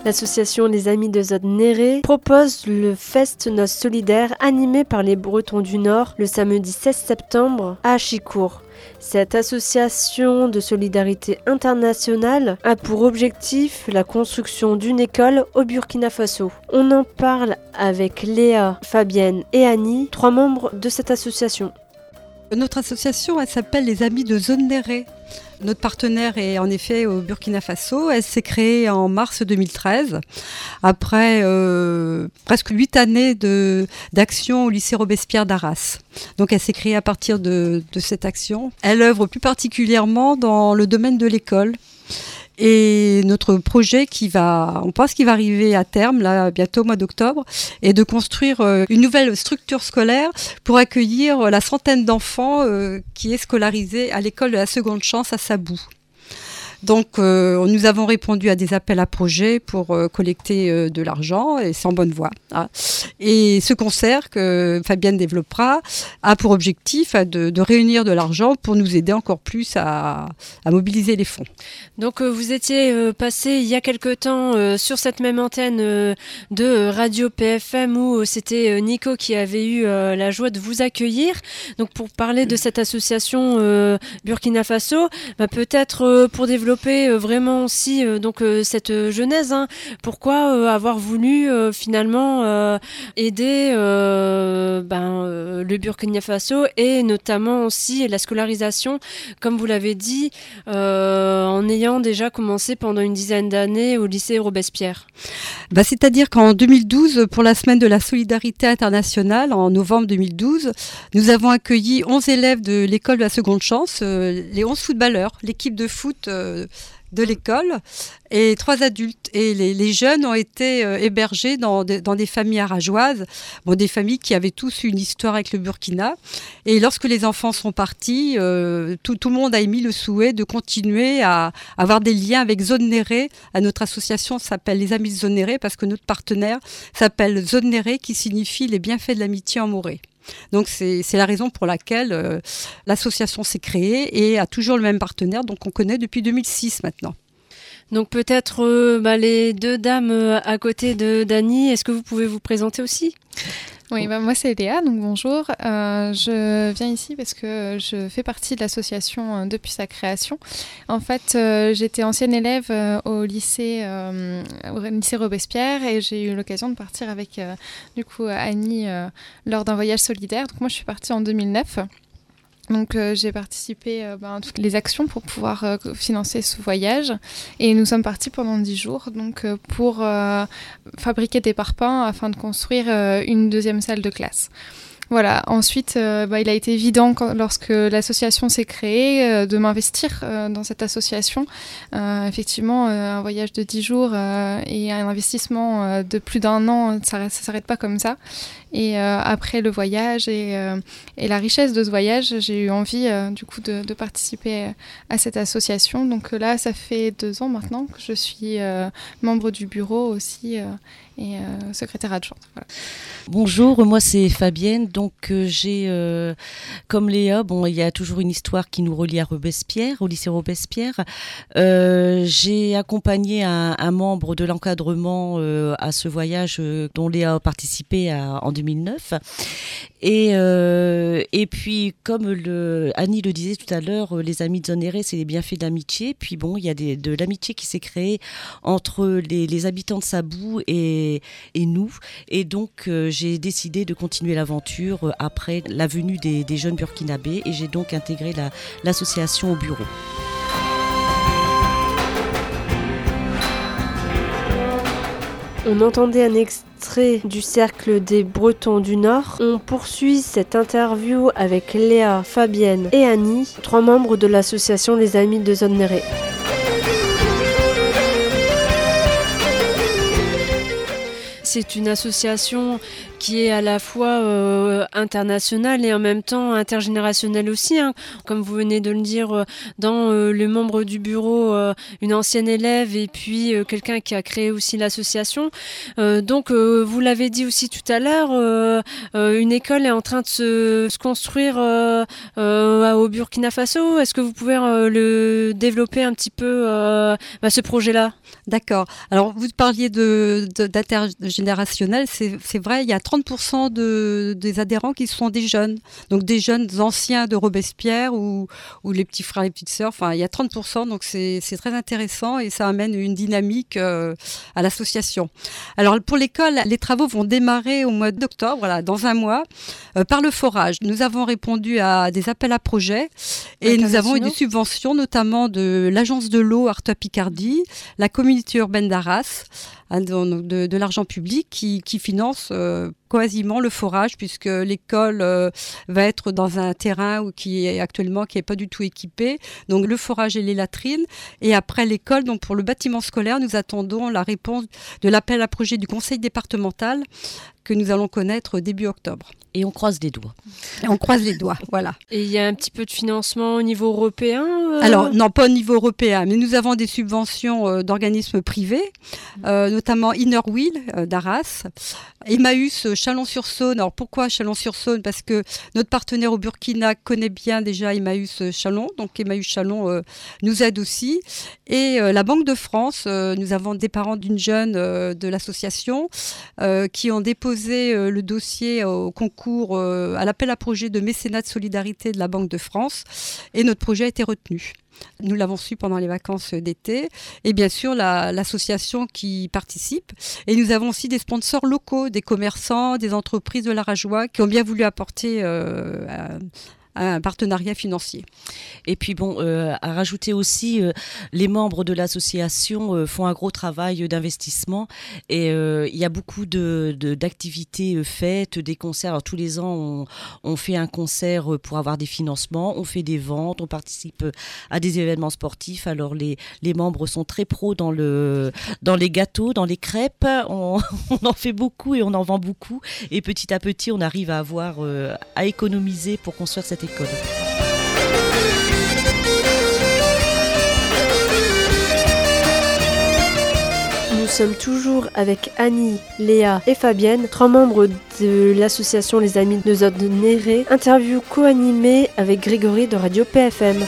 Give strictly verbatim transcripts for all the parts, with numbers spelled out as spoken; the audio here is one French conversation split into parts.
L'association Les Amis de Zonnéré propose le Fest Noces Solidaires animé par les Bretons du Nord le samedi seize septembre à Achicourt. Cette association de solidarité internationale a pour objectif la construction d'une école au Burkina Faso. On en parle avec Léa, Fabienne et Annie, trois membres de cette association. Notre association, elle s'appelle Les Amis de Zonnéré. Notre partenaire est en effet au Burkina Faso. Elle s'est créée en mars deux mille treize, après euh, presque huit années de, d'action au lycée Robespierre d'Arras. Donc elle s'est créée à partir de, de cette action. Elle œuvre plus particulièrement dans le domaine de l'école. Et notre projet qui va, on pense qu'il va arriver à terme, là, bientôt au mois d'octobre, est de construire une nouvelle structure scolaire pour accueillir la centaine d'enfants euh, qui est scolarisée à l'école de la seconde chance à Sabou. Donc euh, nous avons répondu à des appels à projets pour euh, collecter euh, de l'argent et c'est en bonne voie. Hein. Et ce concert que Fabienne développera a pour objectif de, de réunir de l'argent pour nous aider encore plus à, à mobiliser les fonds. Donc euh, vous étiez euh, passé il y a quelque temps euh, sur cette même antenne euh, de euh, Radio P F M où euh, c'était euh, Nico qui avait eu euh, la joie de vous accueillir. Donc pour parler de cette association euh, Burkina Faso, bah, peut-être euh, pour développer vraiment aussi euh, donc euh, cette genèse, hein. Pourquoi euh, avoir voulu euh, finalement euh, aider euh, ben, euh, le Burkina Faso et notamment aussi la scolarisation, comme vous l'avez dit, euh, en ayant déjà commencé pendant une dizaine d'années au lycée Robespierre. Bah, c'est-à-dire qu'en deux mille douze, pour la semaine de la solidarité internationale, en novembre deux mille douze, nous avons accueilli onze élèves de l'école de la seconde chance, euh, les onze footballeurs, l'équipe de foot euh, de l'école et trois adultes. Et les, les jeunes ont été euh, hébergés dans, de, dans des familles arageoises, bon, des familles qui avaient tous une histoire avec le Burkina. Et lorsque les enfants sont partis, euh, tout, tout le monde a émis le souhait de continuer à, à avoir des liens avec Zonnéré. À notre association s'appelle Les Amis de Zonnéré parce que notre partenaire s'appelle Zonnéré qui signifie les bienfaits de l'amitié en moré. Donc c'est, c'est la raison pour laquelle euh, l'association s'est créée et a toujours le même partenaire, donc on connaît depuis deux mille six maintenant. Donc peut-être euh, bah, les deux dames euh, à côté de Dany, est-ce que vous pouvez vous présenter aussi ? Oui, bah moi c'est Léa, donc bonjour. Euh, je viens ici parce que je fais partie de l'association euh, depuis sa création. En fait, euh, j'étais ancienne élève euh, au lycée, euh, au lycée Robespierre et j'ai eu l'occasion de partir avec euh, du coup Annie euh, lors d'un voyage solidaire. Donc moi je suis partie en deux mille neuf. Donc euh, j'ai participé euh, ben, à toutes les actions pour pouvoir euh, financer ce voyage et nous sommes partis pendant dix jours donc, euh, pour euh, fabriquer des parpaings afin de construire euh, une deuxième salle de classe. Voilà. Ensuite, euh, bah, il a été évident quand, lorsque l'association s'est créée euh, de m'investir euh, dans cette association. Euh, effectivement, euh, un voyage de dix jours euh, et un investissement euh, de plus d'un an, ça ne s'arrête pas comme ça. Et euh, après le voyage et, euh, et la richesse de ce voyage, j'ai eu envie euh, du coup de, de participer à cette association. Donc euh, là, ça fait deux ans maintenant que je suis euh, membre du bureau aussi euh, et euh, secrétaire adjointe. Voilà. Bonjour, moi c'est Fabienne. Donc euh, j'ai, euh, comme Léa, bon, il y a toujours une histoire qui nous relie à Robespierre, au lycée Robespierre. Euh, j'ai accompagné un, un membre de l'encadrement euh, à ce voyage euh, dont Léa a participé à, en deux mille neuf. Et, euh, et puis, comme le, Annie le disait tout à l'heure, les Amis de Zonnéré, c'est les bienfaits d'amitié. Puis bon, il y a des, de l'amitié qui s'est créée entre les, les habitants de Sabou et, et nous. Et donc, euh, j'ai décidé de continuer l'aventure après la venue des, des jeunes burkinabés. Et j'ai donc intégré la, l'association au bureau. On entendait un extrait du Cercle des Bretons du Nord. On poursuit cette interview avec Léa, Fabienne et Annie, trois membres de l'association Les Amis de Zonnéré. C'est une association qui est à la fois euh, international et en même temps intergénérationnel aussi. Hein. Comme vous venez de le dire, euh, dans euh, le membre du bureau, euh, une ancienne élève et puis euh, quelqu'un qui a créé aussi l'association. Euh, donc, euh, vous l'avez dit aussi tout à l'heure, euh, euh, une école est en train de se, se construire euh, euh, au Burkina Faso. Est-ce que vous pouvez euh, le développer un petit peu, euh, bah, ce projet-là ? D'accord. Alors, vous parliez de, de, d'intergénérationnel. C'est, c'est vrai, il y a trente pour cent de, des adhérents qui sont des jeunes. Donc, des jeunes anciens de Robespierre ou, ou les petits frères et petites sœurs. Enfin, il y a trente pour cent. Donc, c'est, c'est très intéressant et ça amène une dynamique euh, à l'association. Alors, pour l'école, les travaux vont démarrer au mois d'octobre, voilà, dans un mois, euh, par le forage. Nous avons répondu à des appels à projets et nous avons eu des subventions, notamment de l'Agence de l'eau Artois-Picardie, la communauté urbaine d'Arras, de, de, de l'argent public qui, qui finance euh, quasiment le forage, puisque l'école euh, va être dans un terrain où, qui est actuellement qui n'est pas du tout équipé. Donc le forage et les latrines. Et après l'école, donc pour le bâtiment scolaire, nous attendons la réponse de l'appel à projet du conseil départemental que nous allons connaître début octobre. Et on croise les doigts. Et on croise les doigts, voilà. Et il y a un petit peu de financement au niveau européen euh... Alors, non, pas au niveau européen, mais nous avons des subventions euh, d'organismes privés, euh, notamment Innerwheel euh, d'Arras, Emmaüs Chalon-sur-Saône. Alors, pourquoi Chalon-sur-Saône ? Parce que notre partenaire au Burkina connaît bien déjà Emmaüs Chalon, donc Emmaüs Chalon euh, nous aide aussi. Et euh, la Banque de France, euh, nous avons des parents d'une jeune euh, de l'association euh, qui ont déposé euh, le dossier au concours euh, à l'appel à projet de mécénat de solidarité de la Banque de France et notre projet a été retenu. Nous l'avons su pendant les vacances d'été et bien sûr la, l'association qui participe. Et nous avons aussi des sponsors locaux, des commerçants, des entreprises de la Rajoie qui ont bien voulu apporter euh, un, un partenariat financier. Et puis bon, euh, à rajouter aussi, euh, les membres de l'association euh, font un gros travail d'investissement et euh, il y a beaucoup de, de, d'activités euh, faites, des concerts. Alors, tous les ans, on, on fait un concert pour avoir des financements, on fait des ventes, on participe à des événements sportifs. Alors les, les membres sont très pros dans, le, dans les gâteaux, dans les crêpes. On, on en fait beaucoup et on en vend beaucoup. Et petit à petit, on arrive à avoir, euh, à économiser pour construire cette école. Nous sommes toujours avec Annie, Léa et Fabienne, trois membres de l'association Les Amis de Zone Néré. Interview co-animée avec Grégory de Radio P F M.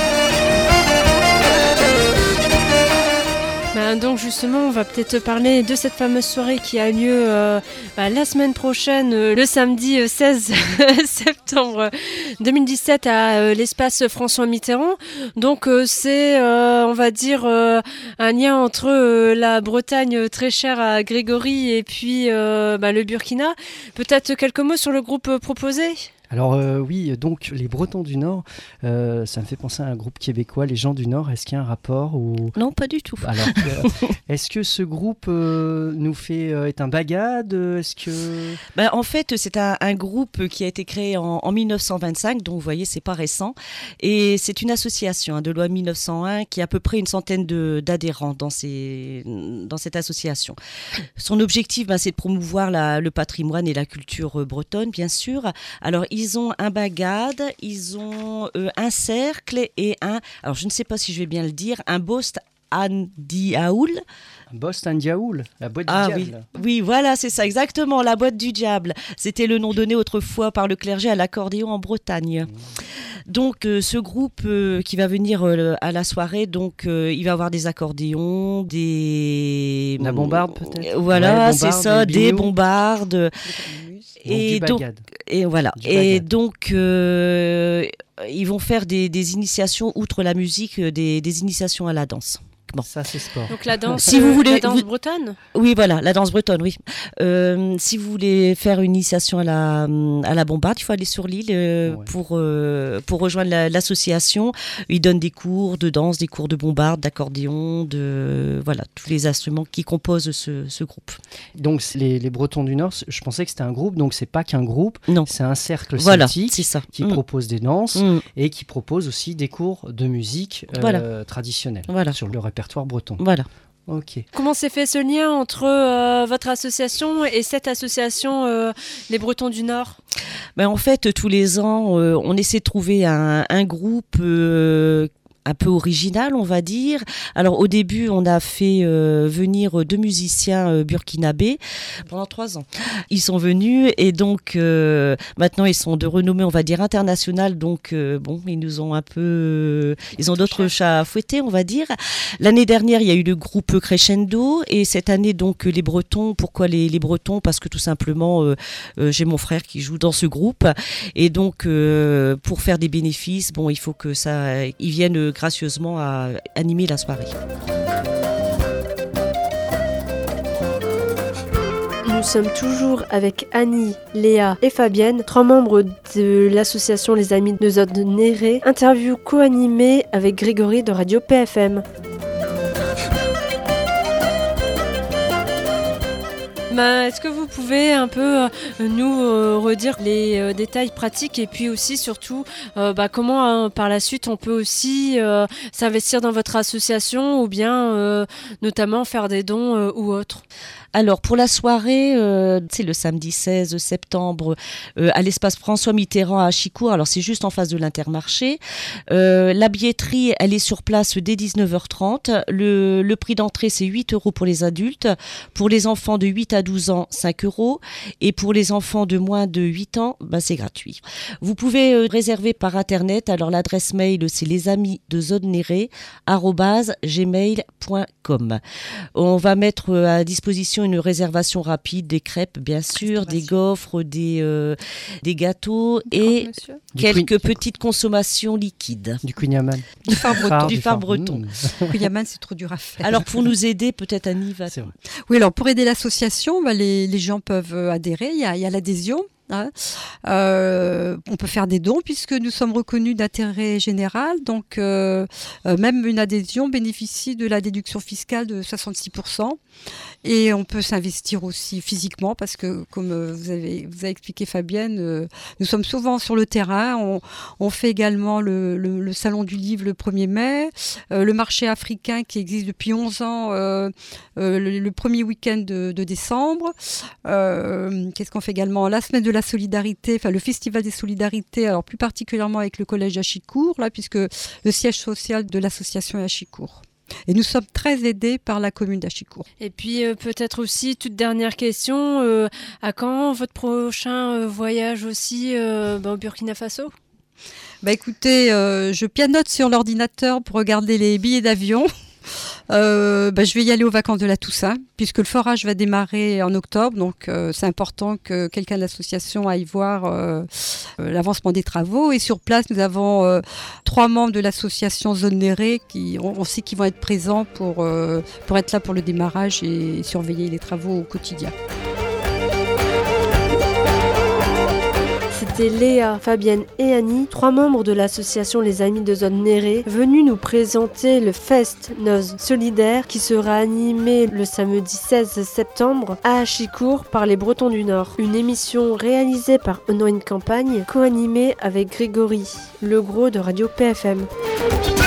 Ben donc justement, on va peut-être parler de cette fameuse soirée qui a lieu euh, bah, la semaine prochaine, euh, le samedi euh, seize septembre deux mille dix-sept à euh, l'espace François Mitterrand. Donc euh, c'est, euh, on va dire, euh, un lien entre euh, la Bretagne très chère à Grégory et puis euh, bah, le Burkina. Peut-être quelques mots sur le groupe euh, proposé ? Alors euh, oui, donc les Bretons du Nord, euh, ça me fait penser à un groupe québécois, les gens du Nord. Est-ce qu'il y a un rapport ou... Non, pas du tout. Alors, euh, est-ce que ce groupe euh, nous fait euh, est un bagade ? Est-ce que ben, en fait, c'est un, un groupe qui a été créé en, en mille neuf cent vingt-cinq, donc vous voyez, c'est pas récent, et c'est une association hein, de loi mille neuf cent un qui a à peu près une centaine de, d'adhérents dans, ces, dans cette association. Son objectif, ben, c'est de promouvoir la, le patrimoine et la culture bretonne, bien sûr. Alors ils ont un bagade, ils ont euh, un cercle et un, alors je ne sais pas si je vais bien le dire, un bost andiaoul. Un bost andiaoul, la boîte ah, du oui. diable. Oui, voilà, c'est ça, exactement, la boîte du diable. C'était le nom donné autrefois par le clergé à l'accordéon en Bretagne. Mmh. Donc euh, ce groupe euh, qui va venir euh, à la soirée, donc euh, il va avoir des accordéons, des... La bombarde peut-être. Voilà, ouais, c'est ça, des bombardes. Et donc, et voilà. Du et donc, euh, ils vont faire des, des initiations, outre la musique, des, des initiations à la danse. Bon. Ça, c'est sport. Donc la danse, si vous voulez, la danse vous... bretonne. Oui, voilà, la danse bretonne, oui. Euh, si vous voulez faire une initiation à la, à la bombarde, il faut aller sur l'île euh, ouais. pour, euh, pour rejoindre la, l'association. Ils donnent des cours de danse, des cours de bombarde, d'accordéon, de voilà, tous les instruments qui composent ce, ce groupe. Donc les, les Bretons du Nord, je pensais que c'était un groupe, donc c'est pas qu'un groupe, non. c'est un cercle voilà, celtique c'est ça. qui mmh. propose des danses mmh. et qui propose aussi des cours de musique euh, voilà. traditionnelle voilà. sur le répertoire breton. Voilà. Ok. Comment s'est fait ce lien entre euh, votre association et cette association euh, Les Bretons du Nord ? Ben, en fait, tous les ans, euh, on essaie de trouver un, un groupe euh, un peu original, on va dire. Alors au début, on a fait euh, venir deux musiciens euh, burkinabés pendant trois ans. Ils sont venus et donc euh, maintenant ils sont de renommée, on va dire internationale. Donc euh, bon, ils nous ont un peu, euh, ils ont d'autres chats à fouetter, on va dire. L'année dernière, il y a eu le groupe Crescendo et cette année donc les Bretons. Pourquoi les, les Bretons ? Parce que tout simplement, euh, euh, j'ai mon frère qui joue dans ce groupe et donc euh, pour faire des bénéfices, bon, il faut que ça, ils viennent gracieusement à animer la soirée. Nous sommes toujours avec Annie, Léa et Fabienne, trois membres de l'association Les Amis de Zone Néré. Interview co-animée avec Grégory de Radio P F M. Bah, est-ce que vous pouvez un peu euh, nous euh, redire les euh, détails pratiques et puis aussi surtout euh, bah, comment hein, par la suite on peut aussi euh, s'investir dans votre association ou bien euh, notamment faire des dons euh, ou autres ? Alors pour la soirée, euh, c'est le samedi seize septembre euh, à l'espace François Mitterrand à Achicourt. Alors c'est juste en face de l'Intermarché. Euh, la billetterie, elle est sur place dès dix-neuf heures trente. Le, le prix d'entrée, c'est huit euros pour les adultes. Pour les enfants de huit à douze ans, cinq euros. Et pour les enfants de moins de huit ans, bah, c'est gratuit. Vous pouvez euh, réserver par internet. Alors l'adresse mail, c'est lesamisdezonenéré arobase gmail point com. On va mettre à disposition une réservation rapide, des crêpes bien sûr, des gaufres, des, euh, des gâteaux et quelques petites consommations liquides. Du Cunyaman. Du phare breton. Du phare breton. Mmh. Cunyaman, c'est trop dur à faire. Alors pour nous aider, peut-être Annie va... C'est vrai. Oui, alors pour aider l'association, bah, les, les gens peuvent adhérer, il y a, il y a l'adhésion. Hein. Euh, on peut faire des dons puisque nous sommes reconnus d'intérêt général, donc euh, euh, même une adhésion bénéficie de la déduction fiscale de soixante-six pour cent et on peut s'investir aussi physiquement parce que comme euh, vous avez, vous avez expliqué Fabienne, euh, nous sommes souvent sur le terrain, on, on fait également le, le, le salon du livre le premier mai, euh, le marché africain qui existe depuis onze ans euh, euh, le, le premier week-end de, de décembre, euh, qu'est-ce qu'on fait également, la semaine de la solidarité, enfin le festival des solidarités, alors plus particulièrement avec le collège d'Achicourt, là, puisque le siège social de l'association est à Achicourt. Et nous sommes très aidés par la commune d'Achicourt. Et puis euh, peut-être aussi, toute dernière question, euh, à quand votre prochain euh, voyage aussi euh, bah, au Burkina Faso ? Bah écoutez, euh, je pianote sur l'ordinateur pour regarder les billets d'avion. Euh, bah, je vais y aller aux vacances de la Toussaint puisque le forage va démarrer en octobre, donc euh, c'est important que quelqu'un de l'association aille voir euh, euh, l'avancement des travaux. Et sur place, nous avons euh, trois membres de l'association Zone Néré qui on, on sait qu'ils vont être présents pour, euh, pour être là pour le démarrage et surveiller les travaux au quotidien. C'était Léa, Fabienne et Annie, trois membres de l'association Les Amis de Zone Néré, venus nous présenter le Fest Noz Solidaire qui sera animé le samedi seize septembre à Achicourt par les Bretons du Nord. Une émission réalisée par Honorine Campagne, co-animée avec Grégory Legros de Radio P F M.